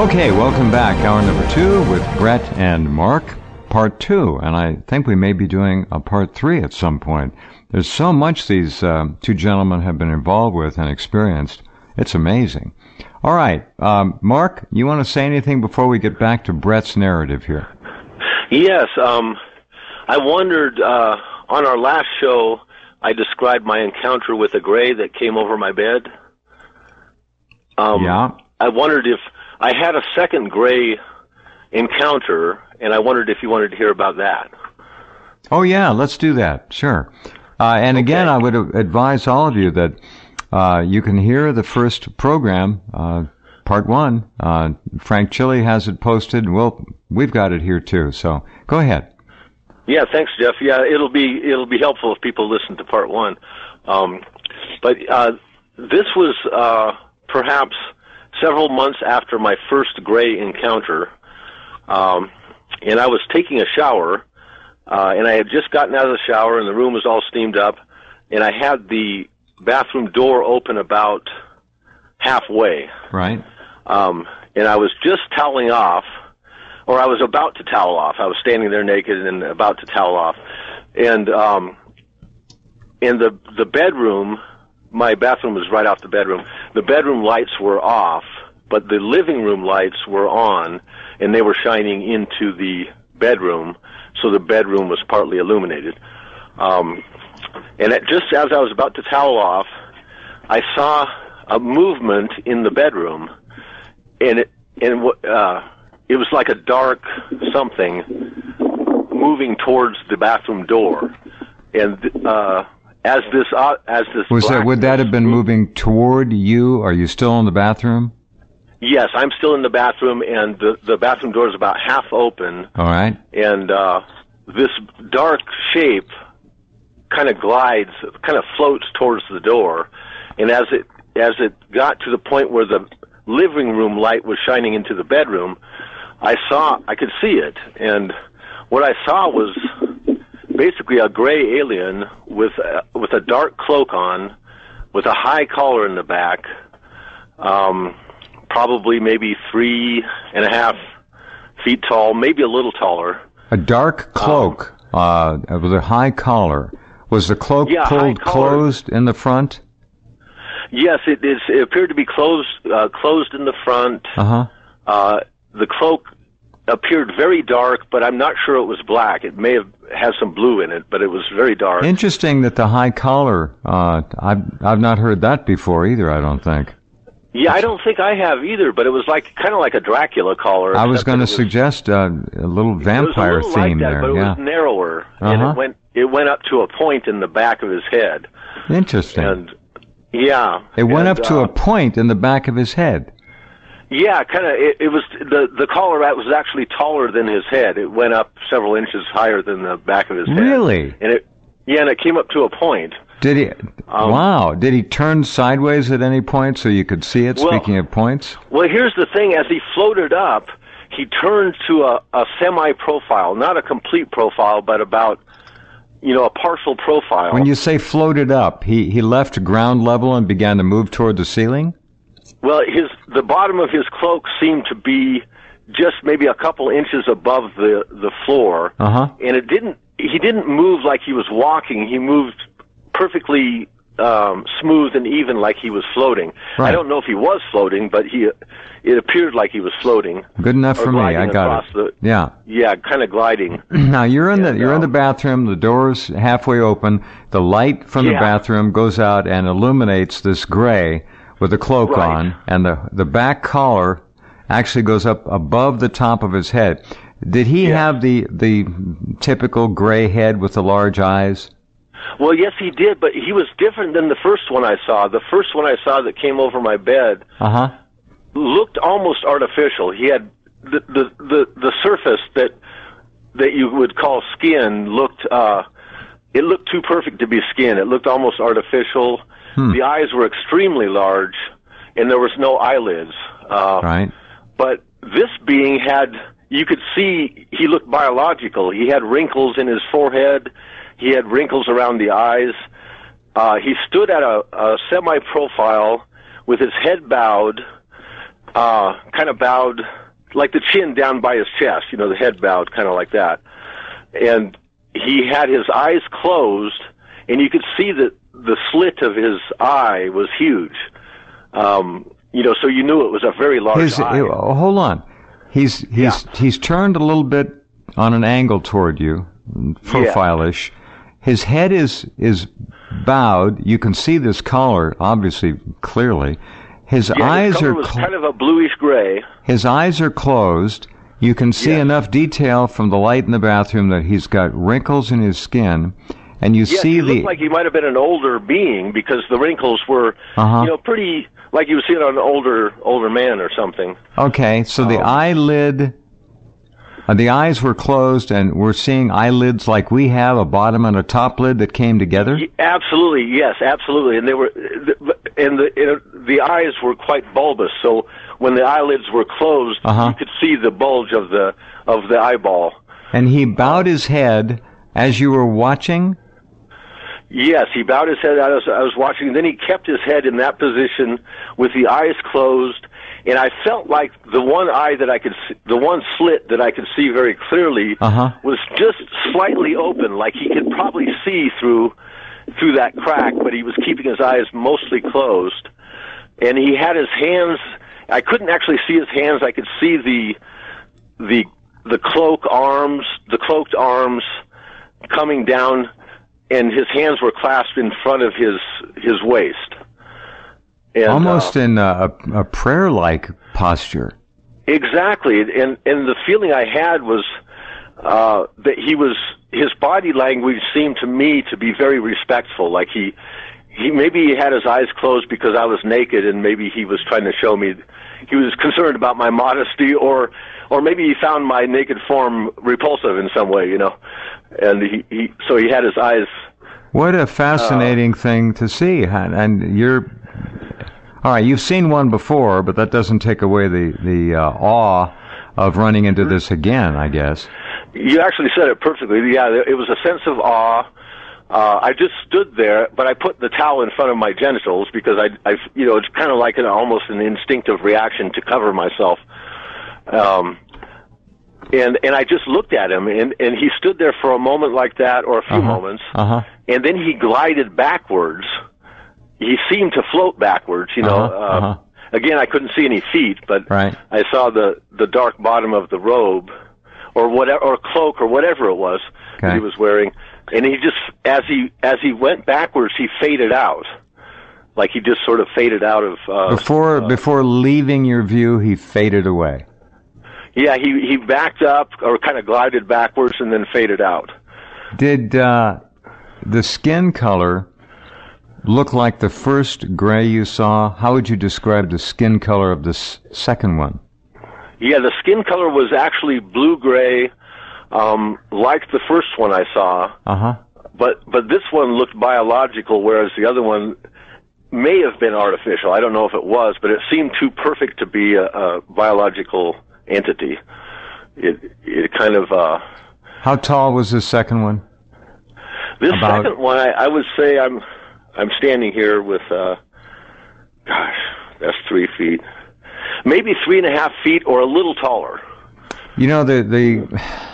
Okay, welcome back. Hour number 2 with Brett and Mark, part 2. And I think we may be doing a part 3 at some point. There's so much these two gentlemen have been involved with and experienced. It's amazing. All right, Mark, you want to say anything before we get back to Brett's narrative here? Yes, I wondered, on our last show, I described my encounter with a gray that came over my bed. Yeah. I wondered if I had a second gray encounter, and I wondered if you wanted to hear about that. Oh, yeah, let's do that. Sure. And again, I would advise all of you that you can hear the first program, part 1. Frank Chili has it posted. We've got it here too. So go ahead. Yeah, thanks, Jeff. Yeah, it'll be helpful if people listen to part 1. But this was perhaps several months after my first gray encounter, and I was taking a shower, and I had just gotten out of the shower, and the room was all steamed up, and I had the bathroom door open about halfway. Right. And I was just toweling off, or I was about to towel off. I was standing there naked and about to towel off. And in the bedroom, my bathroom was right off the bedroom. The bedroom lights were off, but the living room lights were on, and they were shining into the bedroom, so the bedroom was partly illuminated. And just as I was about to towel off, I saw a movement in the bedroom, and it was like a dark something moving towards the bathroom door, and as this would that have been moving toward you? Are you still in the bathroom? Yes, I'm still in the bathroom, and the bathroom door is about half open. All right. And this dark shape kind of floats towards the door, and as it got to the point where the living room light was shining into the bedroom, I could see it, and what I saw was basically a gray alien with a dark cloak on, with a high collar in the back, probably maybe 3.5 feet tall, maybe a little taller. A dark cloak with a high collar. Was the cloak pulled closed in the front? Yes, it appeared to be closed in the front. Uh-huh. The cloak appeared very dark, but I'm not sure it was black. It may have had some blue in it, but it was very dark. Interesting that the high collar, I've not heard that before either, I don't think. Yeah, I don't think I have either, but it was kind of like a Dracula collar. I was going to suggest a little vampire theme like that, there. But it was narrower, and it went up to a point in the back of his head. Interesting. And yeah, it went up to a point in the back of his head. Yeah, kind of. It was the collar was actually taller than his head. It went up several inches higher than the back of his head. Really? And it came up to a point. Did he? Wow! Did he turn sideways at any point so you could see it? Speaking of points. Well, here's the thing: as he floated up, he turned to a semi-profile, not a complete profile, but about a partial profile. When you say floated up, he left ground level and began to move toward the ceiling? Well, the bottom of his cloak seemed to be just maybe a couple inches above the floor, and he didn't move like he was walking. He moved perfectly smooth and even, like he was floating. Right. I don't know if he was floating, but it appeared like he was floating. Good enough for me. I got it. Yeah, kind of gliding. Now you're in the bathroom. The door's halfway open. The light from the bathroom goes out and illuminates this gray with a cloak on, and the back collar actually goes up above the top of his head. Did he have the typical gray head with the large eyes? Well, yes, he did, but he was different than the first one I saw. The first one I saw that came over my bed looked almost artificial. He had the surface that you would call skin looked it looked too perfect to be skin. It looked almost artificial. The eyes were extremely large, and there was no eyelids. Right. But this being you could see he looked biological. He had wrinkles in his forehead. He had wrinkles around the eyes. He stood at a semi-profile with his head bowed, kind of bowed, like the chin down by his chest, you know, the head bowed kind of like that. And he had his eyes closed, and you could see that the slit of his eye was huge. You know, so you knew it was a very large eye. Hold on. He's turned a little bit on an angle toward you, profile-ish. Yeah. His head is bowed. You can see this collar, obviously, clearly. His eyes are kind of a bluish gray. His eyes are closed. You can see enough detail from the light in the bathroom that he's got wrinkles in his skin, and you see he looked like he might have been an older being because the wrinkles were, you know, pretty like you would see it on an older man or something. Okay, so the eyelid. The eyes were closed, and we're seeing eyelids like we have, a bottom and a top lid that came together? Absolutely, yes, absolutely. And they were, the eyes were quite bulbous, so when the eyelids were closed, you could see the bulge of the eyeball. And he bowed his head as you were watching? Yes, he bowed his head. I was watching, and then he kept his head in that position with the eyes closed. And I felt like the one eye that I could see, the one slit that I could see very clearly was just slightly open, like he could probably see through that crack, but he was keeping his eyes mostly closed. And he had his hands, I couldn't actually see his hands, I could see the cloaked arms coming down, and his hands were clasped in front of his waist. And, almost in a prayer-like posture. Exactly, and the feeling I had was that his body language seemed to me to be very respectful. Like he maybe had his eyes closed because I was naked, and maybe he was trying to show me he was concerned about my modesty, or maybe he found my naked form repulsive in some way, you know. And so he had his eyes. What a fascinating thing to see, and you're. All right, you've seen one before, but that doesn't take away the awe of running into this again, I guess. You actually said it perfectly. Yeah, it was a sense of awe. I just stood there, but I put the towel in front of my genitals because I you know, it's kind of like almost an instinctive reaction to cover myself. And I just looked at him, and he stood there for a moment like that, or a few moments, and then he glided backwards. He seemed to float backwards, you know. Again, I couldn't see any feet, but I saw the dark bottom of the robe, or whatever, or cloak, or whatever it was that he was wearing. And he just, as he went backwards, he faded out, like he just sort of faded out of. Before leaving your view, he faded away. Yeah, he backed up, or kind of glided backwards, and then faded out. Did the skin color look like the first gray you saw? How would you describe the skin color of this second one? Yeah, the skin color was actually blue-gray, like the first one I saw. But this one looked biological, whereas the other one may have been artificial. I don't know if it was, but it seemed too perfect to be a biological entity. It kind of... How tall was this second one? This second one, I would say I'm standing here with, that's 3 feet. Maybe 3.5 feet or a little taller. You know, the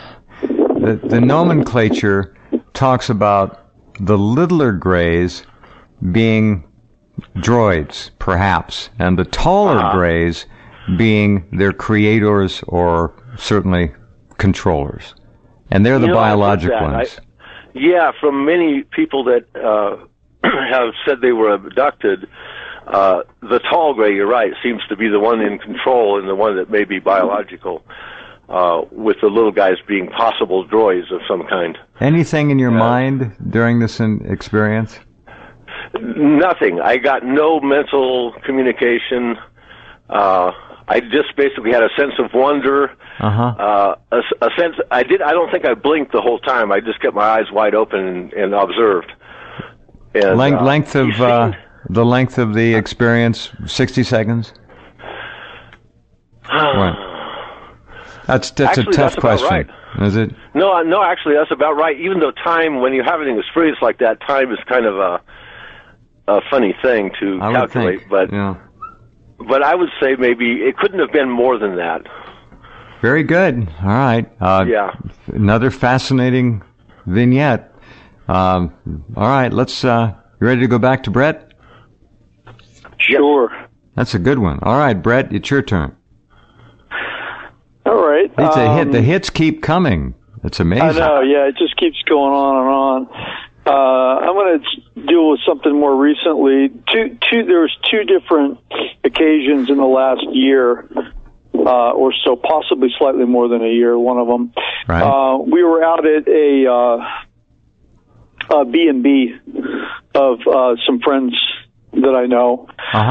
nomenclature talks about the littler grays being droids, perhaps, and the taller grays being their creators or certainly controllers. And they're the biologic ones. From many people that have said they were abducted, the tall gray, you're right, seems to be the one in control and the one that may be biological, with the little guys being possible droids of some kind. Anything in your mind during this experience? Nothing. I got no mental communication. I just basically had a sense of wonder, a sense. I don't think I blinked the whole time. I just kept my eyes wide open and observed. And, the length of the experience, 60 seconds? That's a tough question, right. Is it? No, actually, that's about right. Even though time, when you're having an experience like that, time is kind of a funny thing to calculate. But but I would say maybe it couldn't have been more than that. Very good. All right. Yeah. Another fascinating vignette. All right. Let's. You ready to go back to Brett? Sure. That's a good one. All right, Brett, it's your turn. All right. It's a hit. The hits keep coming. It's amazing. I know. Yeah, it just keeps going on and on. I'm going to deal with something more recently. There's two different occasions in the last year or so, possibly slightly more than a year, one of them. Right. We were out at a B&B of some friends that I know.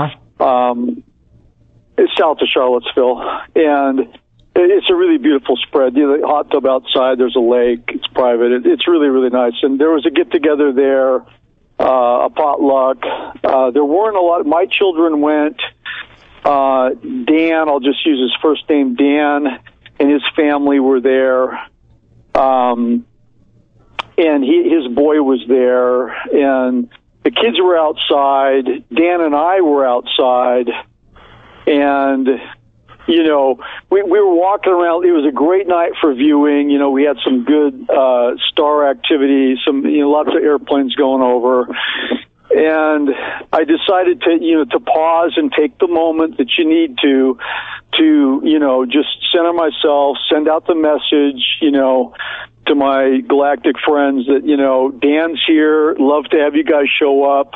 It's south of Charlottesville, and it's a really beautiful spread. You know, the hot tub outside, there's a lake, it's private. It's really, really nice. And there was a get-together there, a potluck. There weren't a lot. My children went. Dan, I'll just use his first name, Dan, and his family were there. And his boy was there, and the kids were outside. Dan and I were outside, and you know, we were walking around. It was a great night for viewing. You know, we had some good star activity, lots of airplanes going over. And I decided to pause and take the moment that you need to just center myself, send out the message, to my galactic friends that, Dan's here, love to have you guys show up.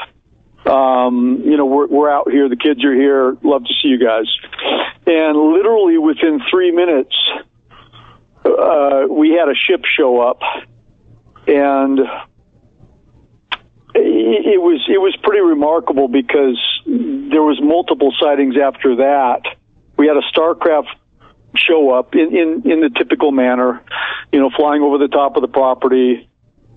We're out here, the kids are here, love to see you guys. And literally within 3 minutes, we had a ship show up, and it was pretty remarkable because there was multiple sightings after that. We had a Starcraft show up in the typical manner, flying over the top of the property.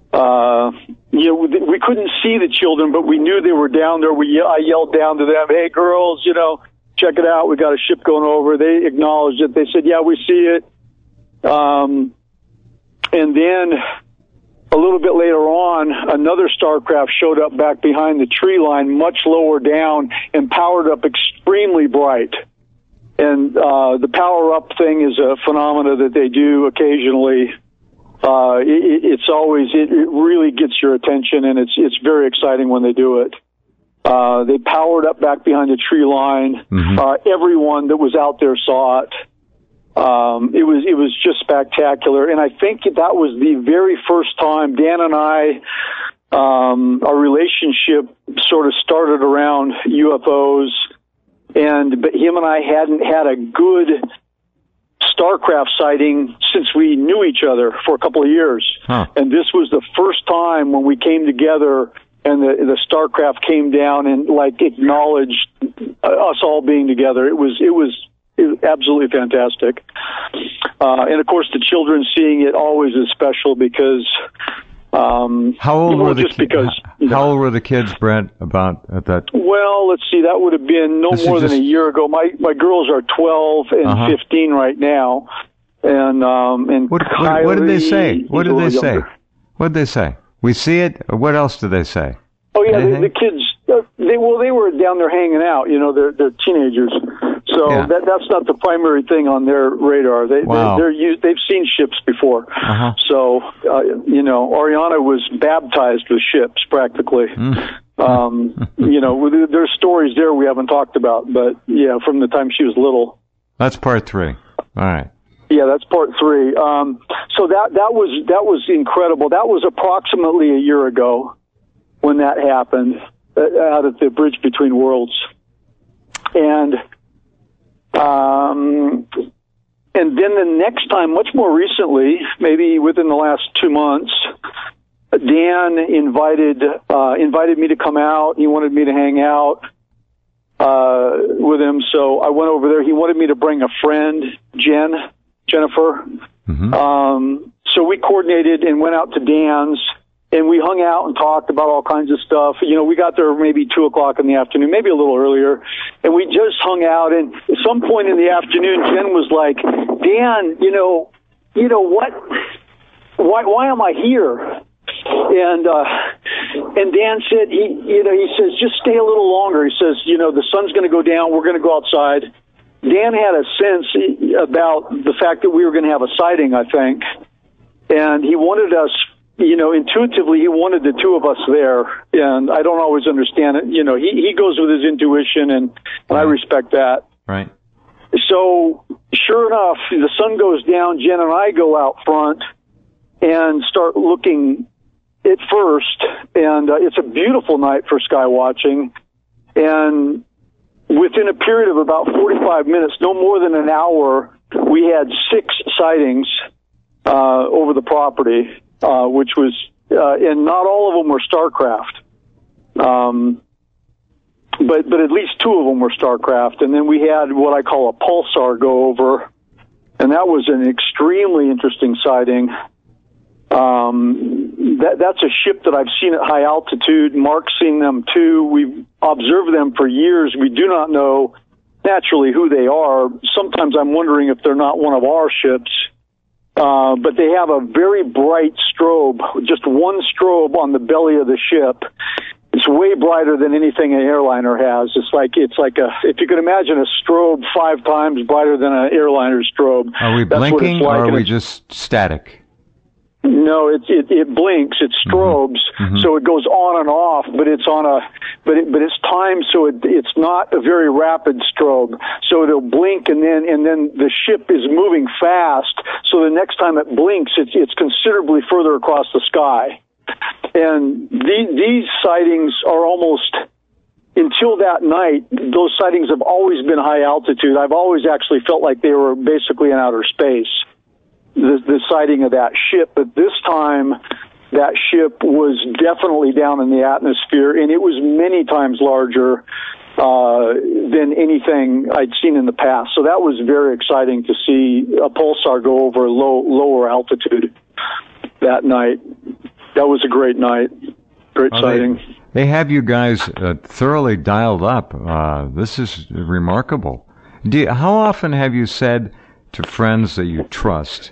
We couldn't see the children, but we knew they were down there. I yelled down to them, "Hey girls, check it out. We got a ship going over." They acknowledged it. They said, "Yeah, we see it." And then a little bit later on, another Starcraft showed up back behind the tree line, much lower down, and powered up extremely bright. And the power-up thing is a phenomena that they do occasionally. It really gets your attention, and it's very exciting when they do it. They powered up back behind the tree line. Mm-hmm. Everyone that was out there saw it. It was just spectacular, and I think that was the very first time Dan and I, our relationship sort of started around UFOs, but him and I hadn't had a good Starcraft sighting since we knew each other for a couple of years. Huh. And this was the first time when we came together and the Starcraft came down and acknowledged us all being together. It was absolutely fantastic. And of course the children seeing it always is special because, how old were the kids, Brent, about at that? Well, let's see, that would have been more than a year ago. My girls are 12 and 15 right now. And what did they say? What did they say? What did they say? We see it. Or what else did they say? Oh yeah, the kids. They were down there hanging out. They're teenagers, so that's not the primary thing on their radar. They've seen ships before. Uh-huh. So Ariana was baptized with ships practically. There's stories there we haven't talked about, but yeah, from the time she was little. That's part 3. All right. Yeah, that's part 3. So that was incredible. That was approximately a year ago when that happened out at the Bridge Between Worlds, and then the next time, much more recently, maybe within the last 2 months, Dan invited me to come out. He wanted me to hang out with him, so I went over there. He wanted me to bring a friend, Jennifer. Mm-hmm. So we coordinated and went out to Dan's, and we hung out and talked about all kinds of stuff. We got there maybe 2:00 in the afternoon, maybe a little earlier, and we just hung out. And at some point in the afternoon, Jen was like, "Dan, what? Why am I here?" And And Dan said, he says, just stay a little longer. He says, the sun's going to go down. We're going to go outside. Dan had a sense about the fact that we were going to have a sighting, I think. And he wanted us, intuitively, he wanted the two of us there. And I don't always understand it. He goes with his intuition, and I respect that. Right. So, sure enough, the sun goes down. Jen and I go out front and start looking at first. And it's a beautiful night for sky watching. And within a period of about 45 minutes, no more than an hour, we had 6 sightings over the property, which was, and not all of them were starcraft. But at least 2 of them were starcraft. And then we had what I call a pulsar go over, and that was an extremely interesting sighting. That's a ship that I've seen at high altitude. Mark's seen them too. We've observed them for years. We do not know naturally who they are. Sometimes I'm wondering if they're not one of our ships. But they have a very bright strobe, just one strobe on the belly of the ship. It's way brighter than anything an airliner has. It's like if you could imagine a strobe 5 times brighter than an airliner strobe. Are we blinking, or are we just static? No, it blinks. It strobes, so it goes on and off. But it's it's timed, so it's not a very rapid strobe. So it'll blink, and then the ship is moving fast. So the next time it blinks, it's considerably further across the sky. And these sightings are almost, until that night, those sightings have always been high altitude. I've always actually felt like they were basically in outer space, the sighting of that ship. But this time, that ship was definitely down in the atmosphere, and it was many times larger than anything I'd seen in the past. So that was very exciting to see a pulsar go over lower altitude that night. That was a great night. Great sighting. They have you guys thoroughly dialed up. This is remarkable. How often have you said to friends that you trust,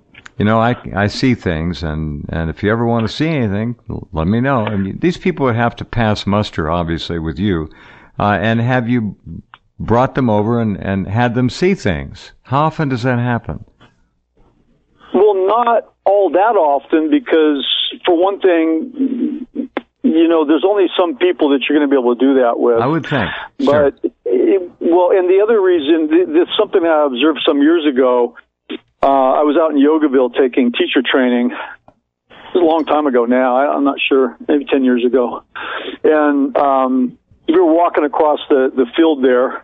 I see things, and if you ever want to see anything, let me know. I mean, these people would have to pass muster, obviously, with you. And have you brought them over and had them see things? How often does that happen? Well, not all that often, because for one thing, there's only some people that you're going to be able to do that with. I would think. But, and the other reason, it's something I observed some years ago. I was out in Yogaville taking teacher training. It was a long time ago now. I'm not sure, maybe 10 years ago. And we were walking across the field there,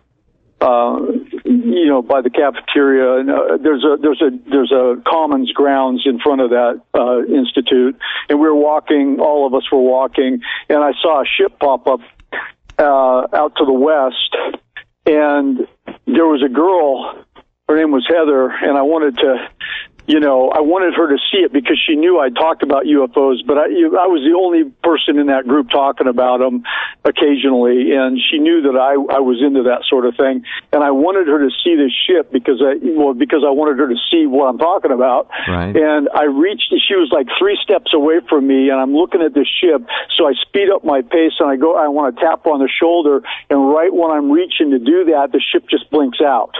by the cafeteria, and there's a commons grounds in front of that institute, and all of us were walking, and I saw a ship pop up out to the west, and there was a girl. Her name was Heather, and I wanted her to see it because she knew I talked about UFOs, but I was the only person in that group talking about them occasionally, and she knew that I was into that sort of thing, and I wanted her to see this ship because I wanted her to see what I'm talking about. Right. And I reached, she was like 3 steps away from me, and I'm looking at this ship, so I speed up my pace, and I want to tap her on the shoulder, and right when I'm reaching to do that, the ship just blinks out.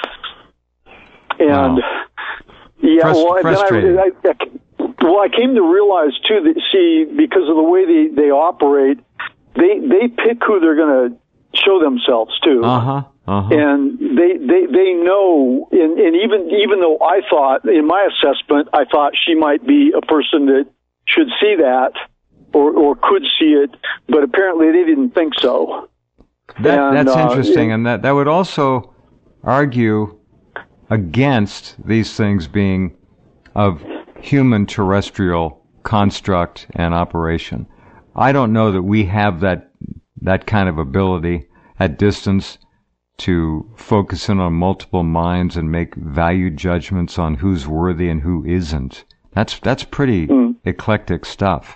And wow. Yeah, frustrating. I came to realize too that because of the way they operate, they pick who they're going to show themselves to. And they know, and even though I thought, in my assessment, I thought she might be a person that should see that or could see it, but apparently they didn't think so. That's interesting, and that would also argue against these things being of human terrestrial construct and operation. I don't know that we have that kind of ability at distance to focus in on multiple minds and make value judgments on who's worthy and who isn't. That's pretty eclectic stuff.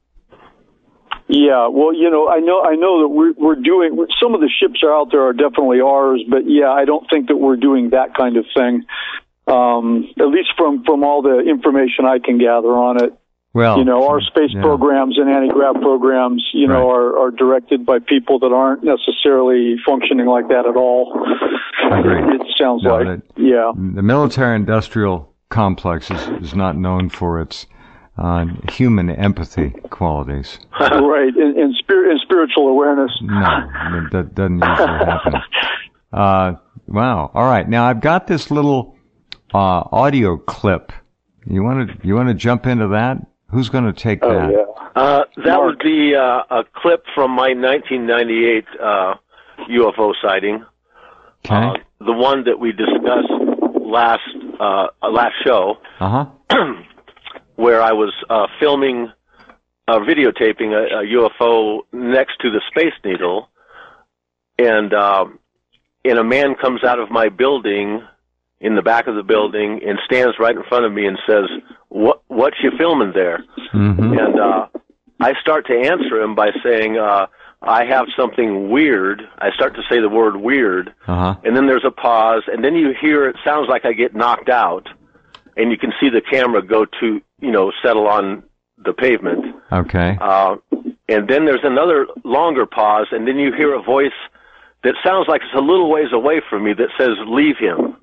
Yeah, well, I know that we're doing, some of the ships are out there are definitely ours, but yeah, I don't think that we're doing that kind of thing. At least from all the information I can gather on it. Well, our space programs and anti-grav programs, are directed by people that aren't necessarily functioning like that at all. Agreed. It sounds like, The military-industrial complex is not known for its human empathy qualities. Right, and spiritual awareness. No, that doesn't usually happen. Wow. All right. Now I've got this little audio clip. You want to jump into that? Who's going to take that? Oh, yeah. That would be a clip from my 1998 UFO sighting. Okay. The one that we discussed last show. Where I was filming, videotaping a UFO next to the Space Needle, and a man comes out of my building, in the back of the building, and stands right in front of me and says, "What you filming there?" Mm-hmm. And I start to answer him by saying, "I have something weird." I start to say the word weird, and then there's a pause, and then you hear it sounds like I get knocked out, and you can see the camera go to, settle on the pavement. Okay. And then there's another longer pause, and then you hear a voice that sounds like it's a little ways away from me that says, "Leave him."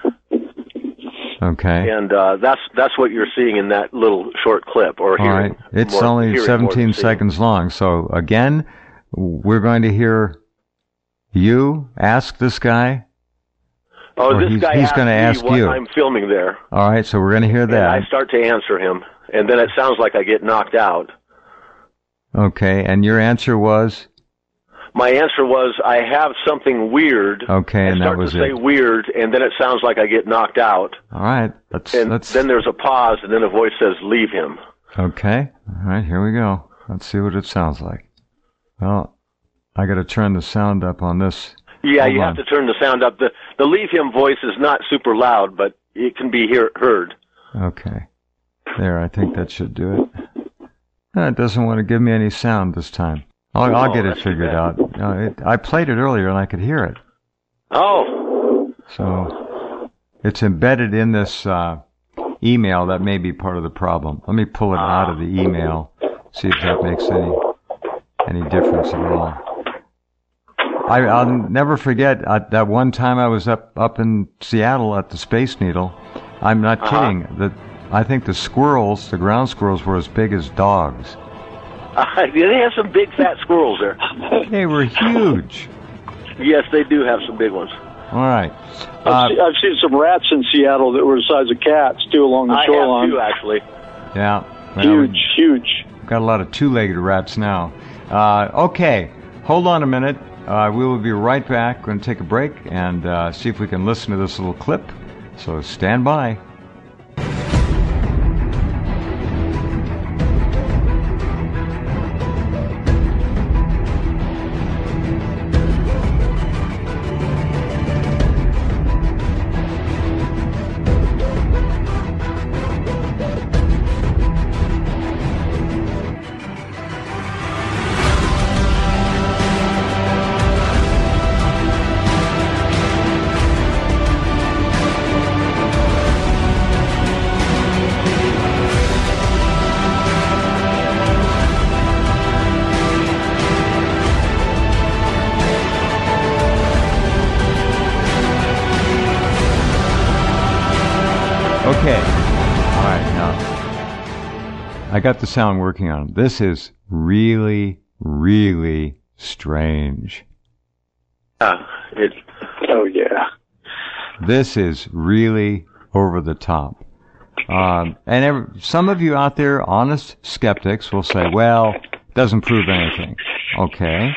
Okay. And that's what you're seeing in that little short clip, or hearing. All right. It's only 17 seconds long. So again, we're going to hear you ask this guy. Oh, this guy he's going to ask me what you. I'm filming there. All right, so we're going to hear that. And I start to answer him, and then it sounds like I get knocked out. Okay, and your answer was? My answer was, "I have something weird." Okay, and that was it. I start to say weird, and then it sounds like I get knocked out. All right, then there's a pause, and then a voice says, "Leave him." Okay, all right, here we go. Let's see what it sounds like. Well, I got to turn the sound up on this. Yeah, Hold you on. have to turn the sound up. The "Leave him" voice is not super loud, but it can be heard. Okay. There, I think that should do it. It doesn't want to give me any sound this time. I'll get it figured out. I played it earlier and I could hear it. Oh. So it's embedded in this email. That may be part of the problem. Let me pull it out of the email, see if that makes any difference at all. I'll never forget that one time I was up in Seattle at the Space Needle. I'm not kidding. I think the ground squirrels were as big as dogs. They have some big fat squirrels there. They were huge. Yes, they do have some big ones. All right. I've seen some rats in Seattle that were the size of cats, too, along the shoreline. I have, too, actually. Yeah. Well, huge. Got a lot of two-legged rats now. Okay. Hold on a minute. We will be right back. We're going to take a break and see if we can listen to this little clip. So stand by. Okay. All right, now I got the sound working on it. This is really, really strange. Oh, yeah. This is really over the top. Some of you out there, honest skeptics, will say, well, it doesn't prove anything. Okay.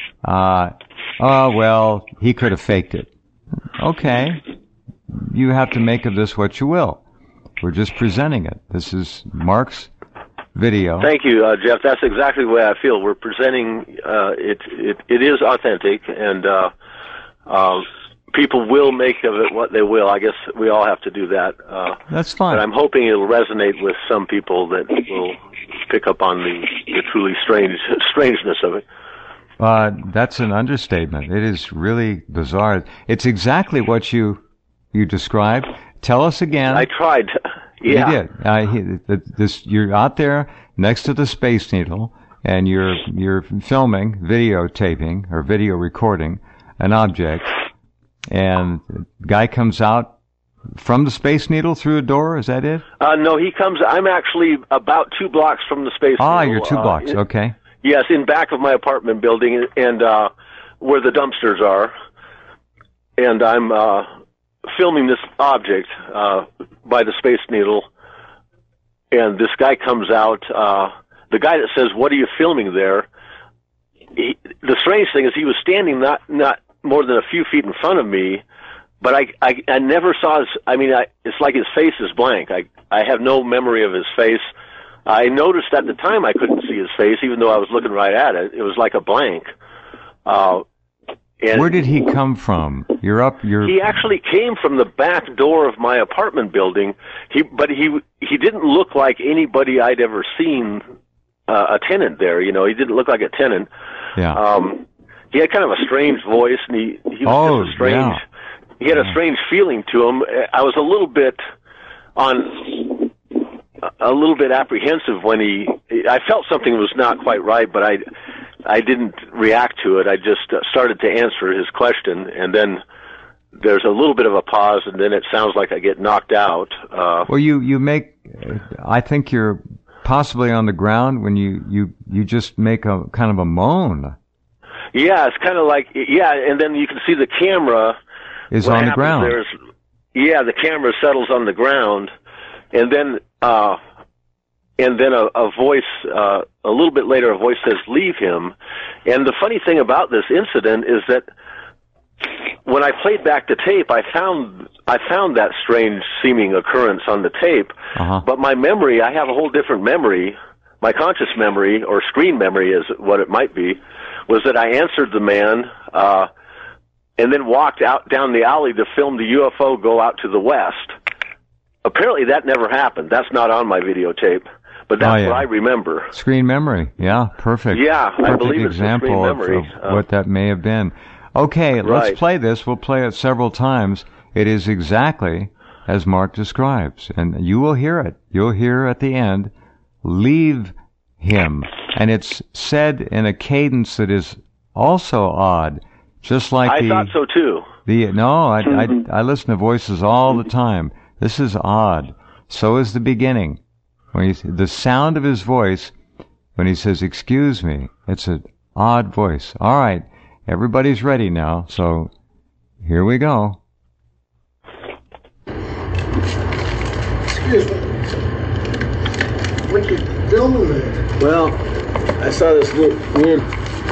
Well, he could have faked it. Okay. You have to make of this what you will. We're just presenting it. This is Mark's video. Thank you, Jeff. That's exactly the way I feel. We're presenting it is authentic, and people will make of it what they will. I guess we all have to do that. That's fine. But I'm hoping it'll resonate with some people that will pick up on the truly strangeness of it. That's an understatement. It is really bizarre. It's exactly what you described. Tell us again. I tried. Yeah. You did. You're out there next to the Space Needle, and you're filming, videotaping, or video recording an object, and the guy comes out from the Space Needle through a door. Is that it? No, he comes. I'm actually about 2 blocks from the Space Needle. Ah, you're 2 blocks. Okay. Yes, in back of my apartment building, and where the dumpsters are, and I'm filming this object by the Space Needle, and this guy comes out. The guy that says, "What are you filming there?" The strange thing is, he was standing not more than a few feet in front of me, but I never saw his. I mean, it's like his face is blank. I have no memory of his face. I noticed at the time I couldn't see his face, even though I was looking right at it. It was like a blank. And where did he come from? He actually came from the back door of my apartment building. But he didn't look like anybody I'd ever seen, a tenant there. You know, he didn't look like a tenant. Yeah. He had kind of a strange voice, and he was just a strange. Yeah. He had a strange feeling to him. I was a little bit apprehensive when I felt something was not quite right, but I didn't react to it. I just started to answer his question, and then there's a little bit of a pause, and then it sounds like I get knocked out. Well, you make, I think you're possibly on the ground when you just make a kind of a moan. Yeah, it's kind of like, and then you can see the camera is on the ground. The camera settles on the ground, and then a voice, a little bit later, a voice says, "Leave him." And the funny thing about this incident is that when I played back the tape, I found that strange seeming occurrence on the tape. Uh-huh. But my memory, I have a whole different memory. My conscious memory, or screen memory is what it might be, was that I answered the man, and then walked out down the alley to film the UFO go out to the west. Apparently that never happened. That's not on my videotape. But that's what I remember. Screen memory. Yeah, perfect. Yeah, perfect I believe it's example screen memory. of what that may have been. Okay, let's play this. We'll play it several times. It is exactly as Mark describes. And you will hear it. You'll hear at the end, "Leave him." And it's said in a cadence that is also odd. Just like I thought so too. I listen to voices all the time. This is odd. So is the beginning. The sound of his voice when he says, "Excuse me," it's an odd voice. All right, everybody's ready now, so here we go. Excuse me. What are you filming there? Well, I saw this weird...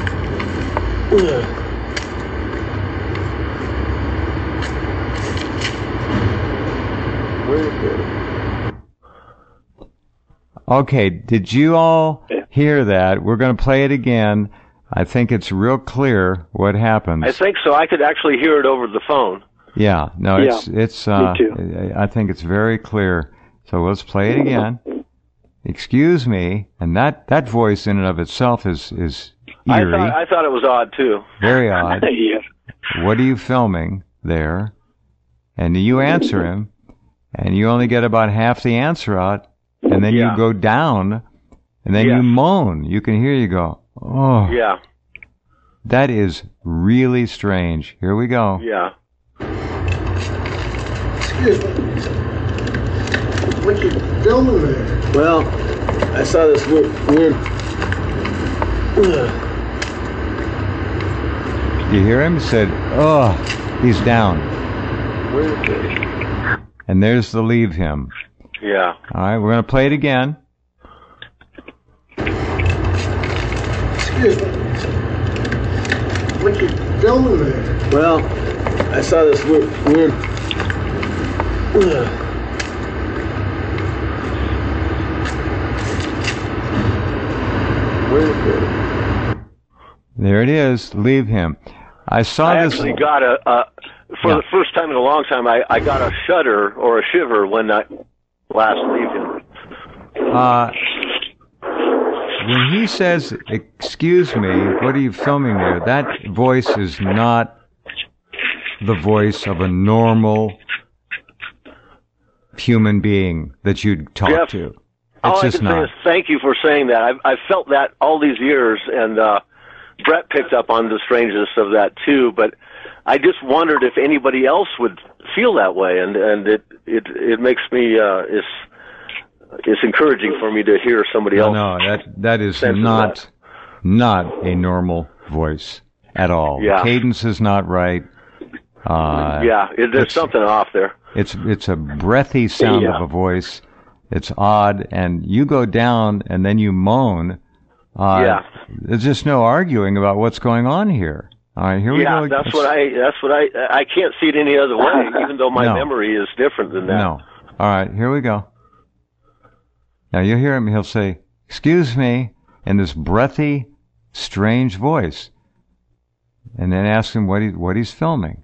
Okay, did you all hear that? We're going to play it again. I think it's real clear what happens. I think so. I could actually hear it over the phone. Yeah, no, it's me too. I think it's very clear. So let's play it again. "Excuse me," and that voice in and of itself is eerie. I thought it was odd too. Very odd. Yeah. "What are you filming there?" And you answer him, and you only get about half the answer out. And then you go down, and then you moan. You can hear you go, "Oh." Yeah. That is really strange. Here we go. Yeah. Excuse me. What are you filming there? Well, I saw this weird... You hear him? He said, "Oh," he's down. And there's the "leave him." Yeah. All right, we're going to play it again. Excuse me. What are you filming there? Well, I saw this weird... There it is. "Leave him." I actually got for the first time in a long time, I got a shudder or a shiver when I last "leave him." When he says, "Excuse me, what are you filming there?" that voice is not the voice of a normal human being that you'd talk Jeff, to. It's all just I can say not. is thank you for saying that. I've felt that all these years, and Brett picked up on the strangeness of that too. But I just wondered if anybody else would feel that way, and it makes me it's encouraging for me to hear somebody else. No, that is sense not a normal voice at all. Yeah. The cadence is not right. There's something off there. It's a breathy sound of a voice. It's odd, and you go down and then you moan. There's just no arguing about what's going on here. All right, here we go. Yeah, that's what I can't see it any other way, even though my memory is different than that. No. All right, here we go. Now you'll hear him. He'll say, "Excuse me," in this breathy, strange voice, and then ask him what he's filming.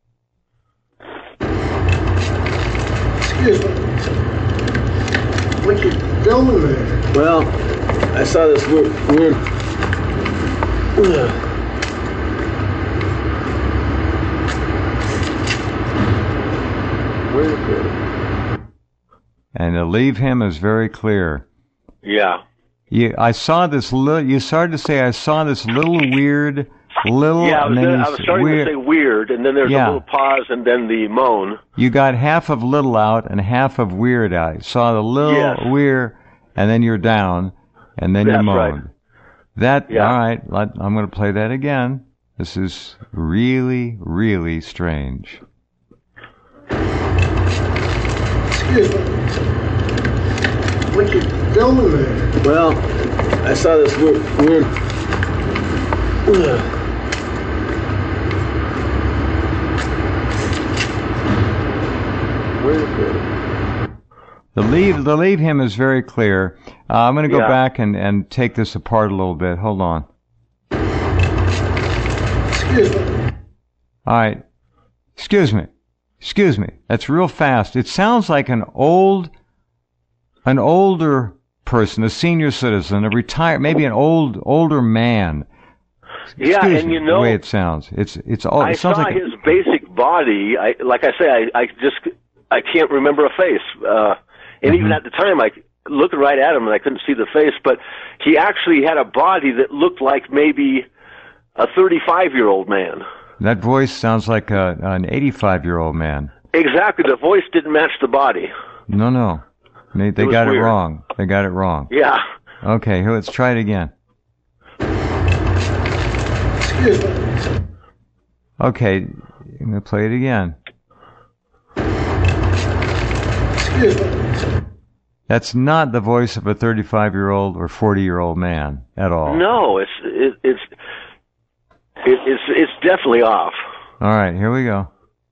Excuse me. What you filming there? Well, I saw this weird. And to leave him is very clear. Yeah. I saw this little. You started to say, "I saw this little weird, little." Yeah, I was starting weird. to say weird, and then there's a little pause, and then the moan. You got half of little out and half of weird out. You saw the little weird, and then you're down, and then you moan. Right. All right. I'm going to play that again. This is really, really strange. Excuse me. What you filming there? Well, I saw this weird. The leave him is very clear. I'm going to go back and take this apart a little bit. Hold on. Excuse me. All right. Excuse me. That's real fast. It sounds like an older person, a senior citizen, a retired, maybe an older man. Excuse me, the way it sounds. It's all. I saw like his basic body. I can't remember a face. And even at the time, I looked right at him and I couldn't see the face. But he actually had a body that looked like maybe a 35-year-old man. That voice sounds like an 85-year-old man. Exactly. The voice didn't match the body. No. They got it wrong. They got it wrong. Yeah. Okay, here, let's try it again. Excuse me. Okay, I'm going to play it again. Excuse me. That's not the voice of a 35-year-old or 40-year-old man at all. No, it's definitely off. All right, here we go.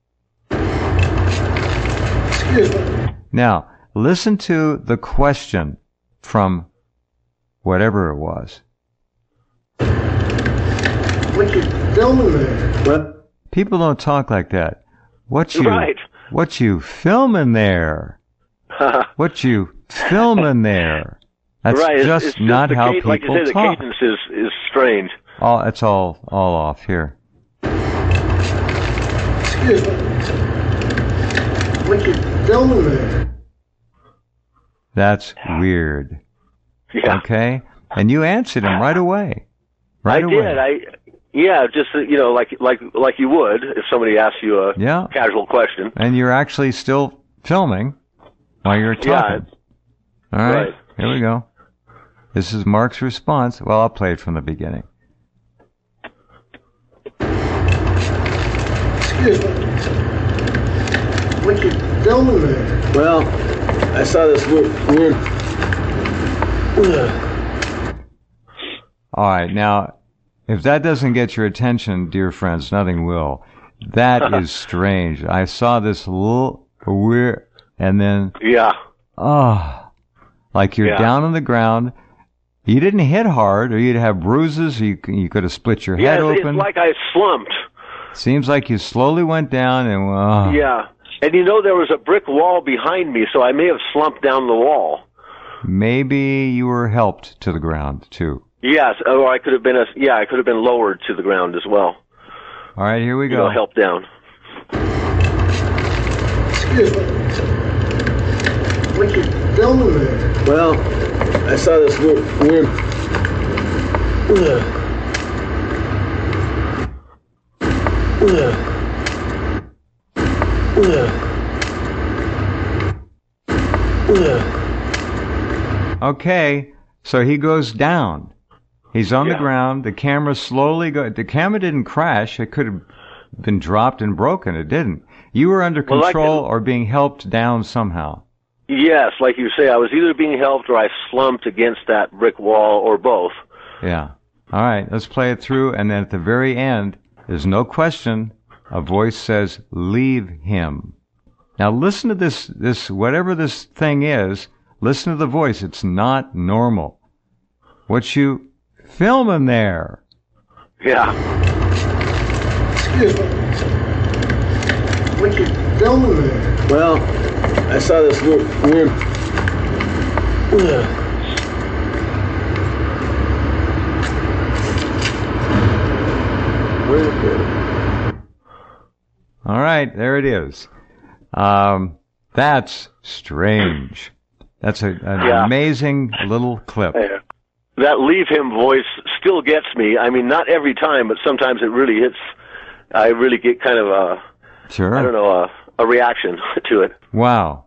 Excuse me. Now, listen to the question from whatever it was. What you filming there? What? People don't talk like that. What you filming there? What you filming there? That's just it's not how people like you say, the talk. cadence is strange. It's all off here. Excuse me. What you filming there? That's weird. Yeah. Okay? And you answered him right away. I did. Just like you would if somebody asked you a casual question. And you're actually still filming while you're talking. All right. Here we go. This is Mark's response. Well, I'll play it from the beginning. Excuse me. What you filming there? Well, I saw this weird. All right. Now, if that doesn't get your attention, dear friends, nothing will. That is strange. I saw this little weird, and then like you're down on the ground. You didn't hit hard, or you'd have bruises. Or you could have split your head open. It's like I slumped. Seems like you slowly went down and Yeah. And there was a brick wall behind me, so I may have slumped down the wall. Maybe you were helped to the ground too. Yes, or I could have been lowered to the ground as well. All right, here we go. Helped down. Excuse me. What you filming there? Well, I saw this weird. Okay, so he goes down. He's on the ground. The camera slowly the camera didn't crash. It could have been dropped and broken. It didn't. You were under control or being helped down somehow. Yes, like you say, I was either being helped or I slumped against that brick wall or both. Yeah. All right, let's play it through. And then at the very end, there's no question, a voice says, "Leave him." Now listen to this, whatever this thing is, listen to the voice. It's not normal. What you filming there? Yeah. Excuse me. What you filming there? Well, I saw this weird. All right, there it is. That's strange. That's an amazing little clip. That "leave him" voice still gets me. I mean, not every time, but sometimes it really hits. I really get kind of a reaction to it. Wow.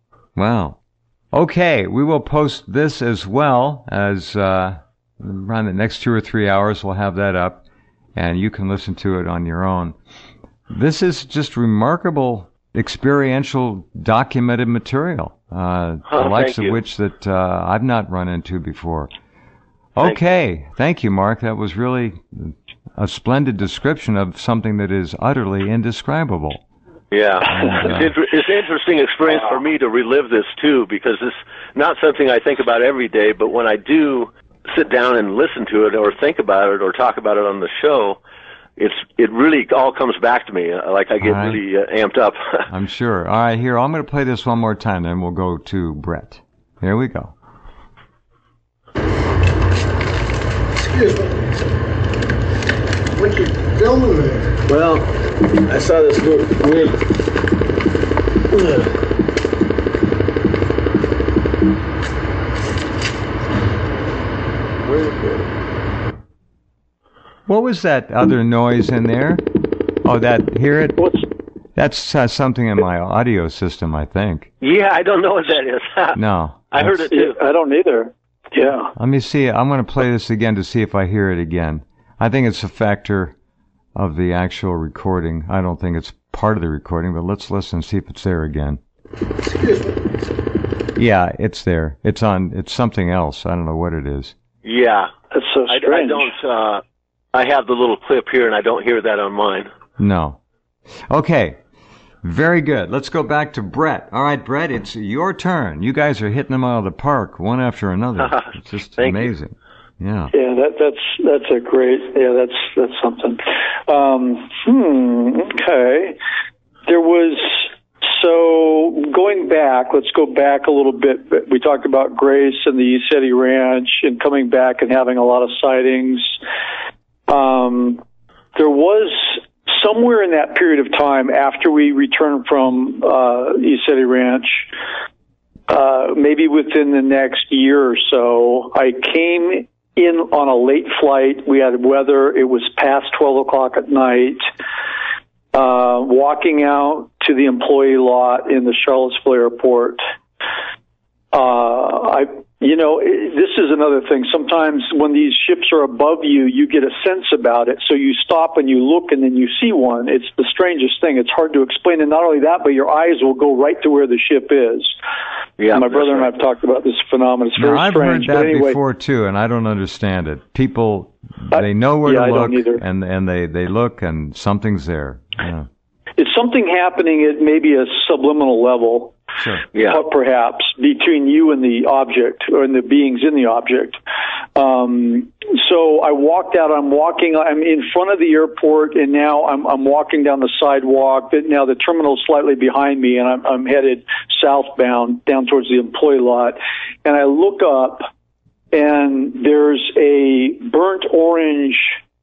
Okay, we will post this as well as around the next 2 or 3 hours. We'll have that up, and you can listen to it on your own. This is just remarkable experiential documented material, the likes of which that I've not run into before. Okay, thank you, Mark. That was really a splendid description of something that is utterly indescribable. Yeah, it's an interesting experience for me to relive this too, because it's not something I think about every day, but when I do sit down and listen to it or think about it or talk about it on the show, it really all comes back to me. Like I get really amped up. I'm sure. All right, here, I'm going to play this one more time, then we'll go to Brett. Here we go. Excuse me. What you filming there? Well, I saw this weird. What was that other noise in there? Oh, hear it? That's something in my audio system, I think. Yeah, I don't know what that is. No. I heard it too. I don't either. Yeah. Let me see. I'm going to play this again to see if I hear it again. I think it's a factor of the actual recording. I don't think it's part of the recording, but let's listen and see if it's there again. Yeah, it's there. It's something else. I don't know what it is. Yeah. That's so strange. I have the little clip here, and I don't hear that on mine. No. Okay. Very good. Let's go back to Brett. All right, Brett, it's your turn. You guys are hitting them out of the park, one after another. It's just amazing. Yeah. Yeah, that's a great. Yeah, that's something. Okay. There was. So going back, let's go back a little bit. We talked about Grace and the ECETI Ranch and coming back and having a lot of sightings. There was somewhere in that period of time after we returned from ECETI Ranch, maybe within the next year or so, I came in on a late flight. We had weather. It was past 12 o'clock at night. Walking out to the employee lot in the Charlottesville airport. This is another thing. Sometimes when these ships are above you, you get a sense about it. So you stop and you look and then you see one. It's the strangest thing. It's hard to explain. And not only that, but your eyes will go right to where the ship is. Yeah, my brother and I have talked about this phenomenon. It's very strange. I've heard that before too, and I don't understand it. People, they know where to look, and they look, and something's there. Yeah. It's something happening at maybe a subliminal level. Sure. Yeah. Perhaps between you and the object, or in the beings in the object. So I walked out. I'm in front of the airport, and now I'm walking down the sidewalk. Now the terminal's slightly behind me, and I'm headed southbound down towards the employee lot. And I look up, and there's a burnt orange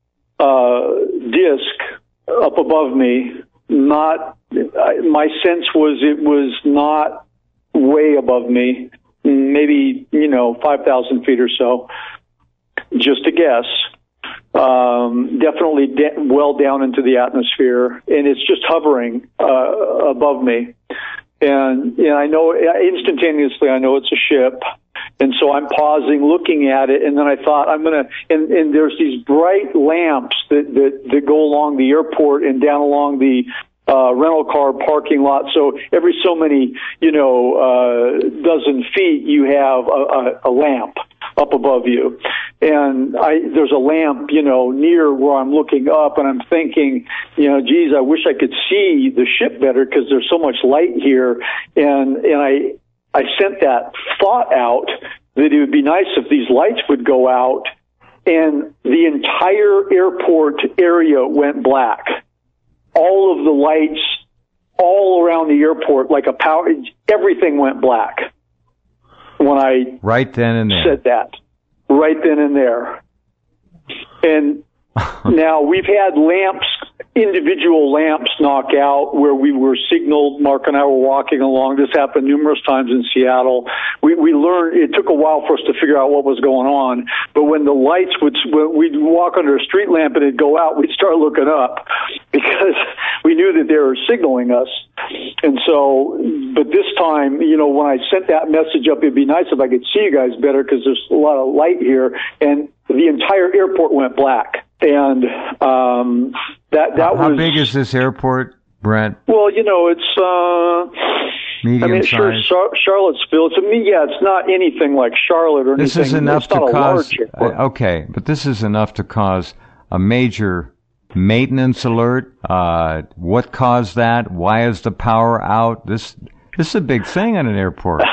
disc up above me. My sense was it was not way above me, maybe 5,000 feet or so. Just a guess. Definitely well down into the atmosphere, and it's just hovering above me. And I know instantaneously, I know it's a ship. And so I'm pausing, looking at it, and then I thought and there's these bright lamps that go along the airport and down along the rental car parking lot. So every so many, dozen feet, you have a lamp up above you. And there's a lamp, near where I'm looking up, and I'm thinking, geez, I wish I could see the ship better because there's so much light here. And I sent that thought out that it would be nice if these lights would go out, and the entire airport area went black. All of the lights all around the airport, like a power, everything went black when I right then and there said that. Right then and there. And now we've had individual lamps knock out where we were signaled. Mark and I were walking along. This happened numerous times in Seattle. We learned, it took a while for us to figure out what was going on, but when the lights we'd walk under a street lamp and it'd go out, we'd start looking up because we knew that they were signaling us. And so, but this time, when I sent that message up, it'd be nice if I could see you guys better because there's a lot of light here, and the entire airport went black. And that was... How big is this airport, Brent? Well, it's... medium size. Sure, Charlottesville. It's not anything like Charlotte or this anything. Is enough it's not to a cause, large airport. Okay, but this is enough to cause a major maintenance alert. What caused that? Why is the power out? This is a big thing in an airport.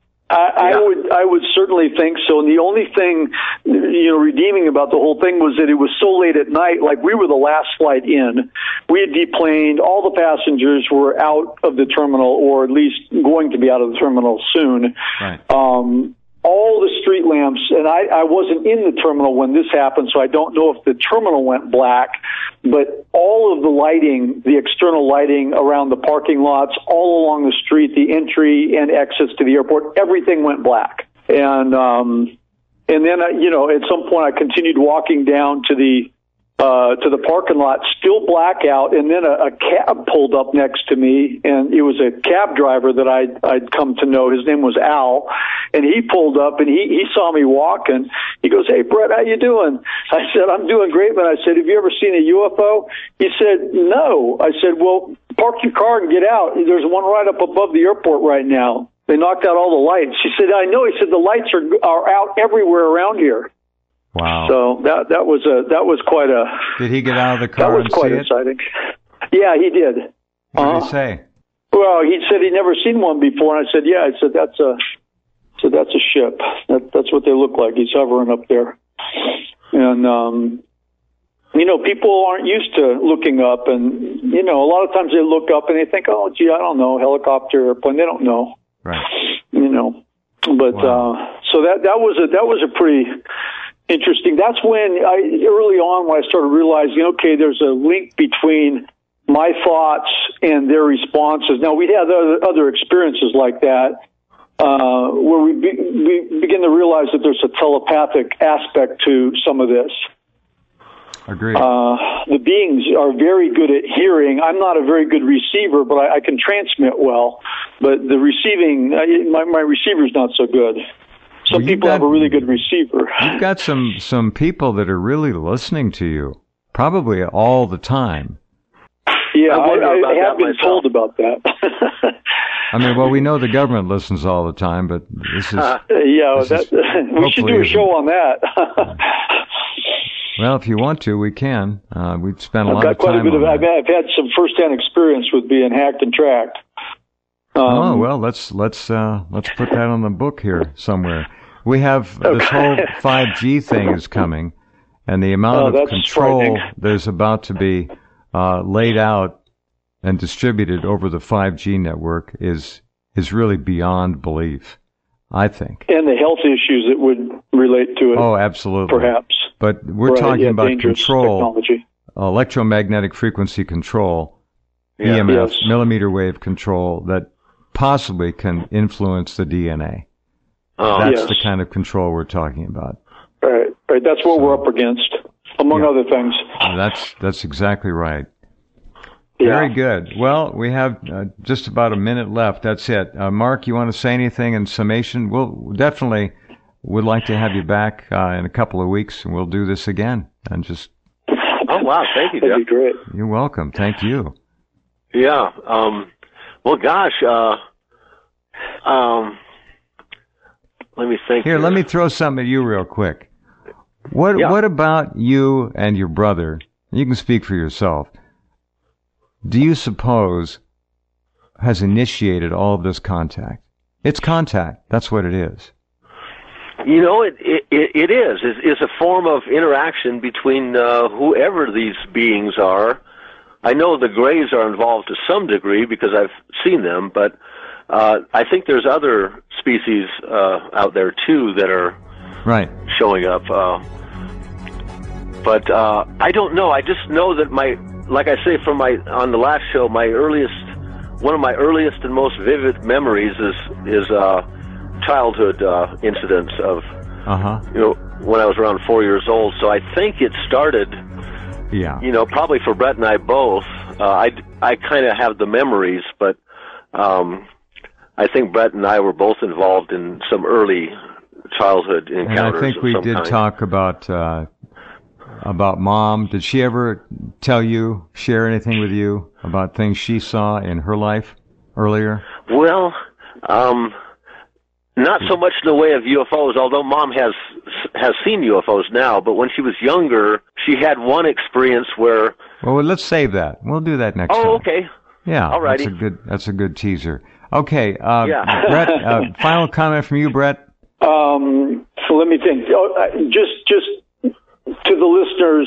I would certainly think so. And the only thing, redeeming about the whole thing was that it was so late at night, like we were the last flight in. We had deplaned. All the passengers were out of the terminal, or at least going to be out of the terminal soon. Right. All the street lamps, and I wasn't in the terminal when this happened, so I don't know if the terminal went black, but all of the lighting, the external lighting around the parking lots, all along the street, the entry and exits to the airport, everything went black. And then, at some point I continued walking down to the parking lot, still blackout, and then a cab pulled up next to me, and it was a cab driver that I'd come to know. His name was Al, and he pulled up, and he saw me walking. He goes, "Hey, Brett, how you doing?" I said, "I'm doing great, man." I said, "Have you ever seen a UFO?" He said, "No." I said, "Well, park your car and get out. There's one right up above the airport right now. They knocked out all the lights." He said, "I know." He said, "The lights are out everywhere around here." Wow. So that was quite a. Did he get out of the car? That was quite exciting. Yeah, he did. What did he say? Well, he said he'd never seen one before, and I said, "Yeah." I said, "That's a ship. That's what they look like. He's hovering up there." And people aren't used to looking up, and a lot of times they look up and they think, "Oh, gee, I don't know, helicopter, airplane." They don't know. Right. But wow. So that was a pretty interesting. That's when early on when I started realizing, okay, there's a link between my thoughts and their responses. Now, we'd had other experiences like that, where we begin to realize that there's a telepathic aspect to some of this. Agreed. The beings are very good at hearing. I'm not a very good receiver, but I can transmit well. But the receiving, my receiver's not so good. Some people have a really good receiver. You've got some people that are really listening to you, probably all the time. Yeah, I have been told about that. I mean, well, we know the government listens all the time, but this is... we should do a show on that. Well, if you want to, we can. We've spent a lot of time on that. I've had some first-hand experience with being hacked and tracked. Well, let's put that on the book here somewhere. We have this whole 5G thing is coming, and the amount of control there's about to be laid out and distributed over the 5G network is really beyond belief, I think. And the health issues that would relate to it. Oh, absolutely. Perhaps. But we're talking about control, technology. Electromagnetic frequency control, EMF, millimeter wave control that possibly can influence the DNA. That's the kind of control we're talking about. Right. That's what we're up against, among other things. That's exactly right. Yeah. Very good. Well, we have just about a minute left. That's it. Mark, you want to say anything in summation? We'll definitely would like to have you back in a couple of weeks, and we'll do this again. And just. Oh wow! Thank you, Jeff. That'd be great. You're welcome. Thank you. Yeah. Well, gosh. Let me think. Here, let me throw something at you real quick. What about you and your brother? You can speak for yourself. Do you suppose has initiated all of this contact? It's contact. That's what it is. You know, it is. It's a form of interaction between whoever these beings are. I know the Greys are involved to some degree because I've seen them, but I think there's other species out there too that are showing up. But I don't know. I just know that like I say on the last show, one of my earliest and most vivid memories is childhood incidents of when I was around 4 years old. So I think it started, probably for Brett and I both. I kind of have the memories, but I think Brett and I were both involved in some early childhood encounters. And I think we did talk about Mom. Did she ever share anything with you about things she saw in her life earlier? Well, not so much in the way of UFOs, although Mom has seen UFOs now. But when she was younger, she had one experience where. Well, let's save that. We'll do that next time. Oh, okay. Yeah, alrighty. That's a good teaser. Okay, Brett. Final comment from you, Brett. So let me think. Just to the listeners,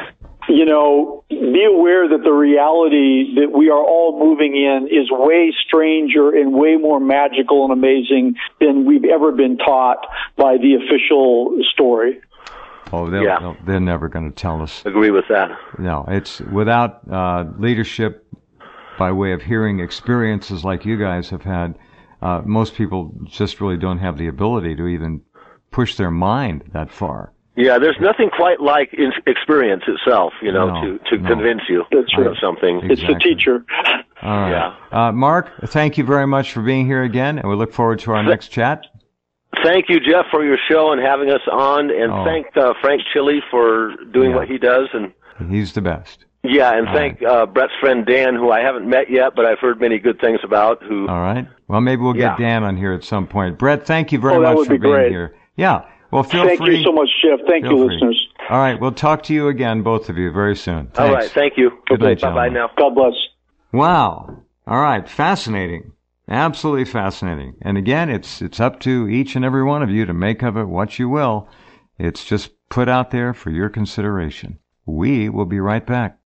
be aware that the reality that we are all moving in is way stranger and way more magical and amazing than we've ever been taught by the official story. Oh, they're never going to tell us. Agree with that. No, it's without leadership by way of hearing experiences like you guys have had. Most people just really don't have the ability to even push their mind that far. Yeah, there's nothing quite like experience itself, to convince you of something. Exactly. It's the teacher. All right. Yeah. Mark, thank you very much for being here again, and we look forward to our next chat. Thank you, Jeff, for your show and having us on, and thank Frank Chili for doing what he does. And he's the best. Yeah, and thank Brett's friend Dan, who I haven't met yet, but I've heard many good things about. All right. Well, maybe we'll get Dan on here at some point. Brett, thank you very much for being here. Yeah. Well, thank you so much, Jeff. Thank you, listeners. All right. We'll talk to you again, both of you, very soon. Thanks. All right. Thank you. Good night, Bye-bye now. God bless. Wow. All right. Fascinating. Absolutely fascinating. And again, it's up to each and every one of you to make of it what you will. It's just put out there for your consideration. We will be right back.